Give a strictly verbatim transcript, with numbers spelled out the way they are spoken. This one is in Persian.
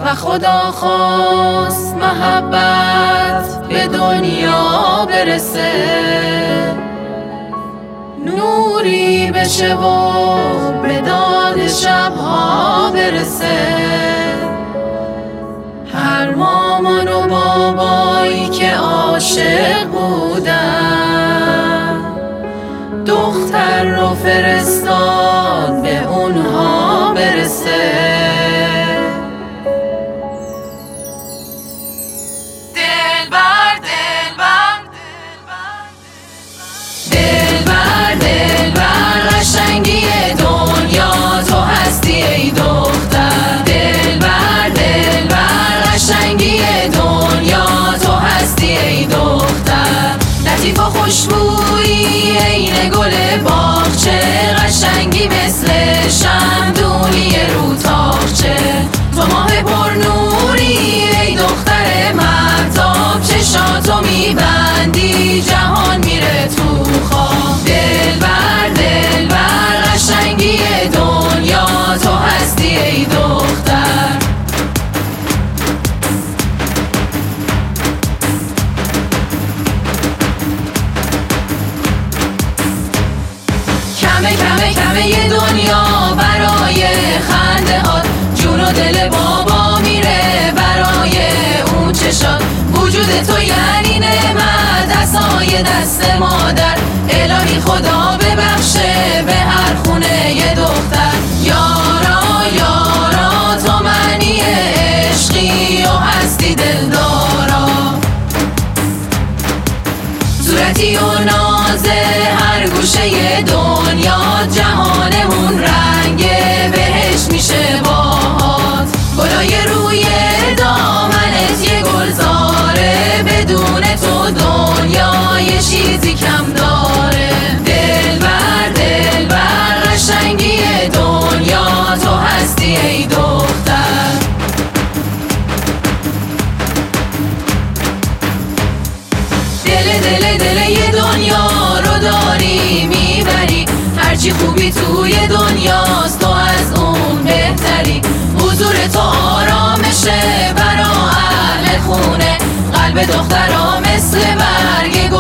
و خدا خواست محبت به دنیا برسه، نوری بشه و به داد شبها برسه. هر مامان و بابایی که عاشق بودن دختر رو فرستاد به اونها برسه. دلبر دلبر دلبر دلبر قشنگی دنیا تو هستی ای دختر. دلبر دلبر قشنگی دنیا تو هستی ای دختر. لطیف و خوشبویی عین گل باغچه، قشنگی مثل شمدونی رو تاقچه. تو ماه پر نوری ای دختر مهتاب، چشاتو میبندی جهان میره تو خواب. دلبر دلبر قشنگی دنیا تو هستی ای دختر. کمه کمه کمه یه دنیا برای خنده هات، جون و دل بابا میره برای اون چشات. وجود تو یعنی نعمت، عصای دست مادر. الهی خدا ببخشه به هر خونه یه دختر. یارا یارا تو معنی عشقی و هستی دلدارا، صورتی و نازه هر گوشه دنیا. جهانمون رنگه بهش میشه باهات، گلای روی دامنت یه گلزاره. بدون تو دنیا یه چیزی کم داره. دلبر دلبر قشنگی دنیا تو هستی ای دختر. دل دل دل یه دنیا رو داری میبری، هرچی خوبی توی دنیاست تو از اون بهتری. حضور تو آرامشه برا اهل خونه، قلب دخترها مثل برگ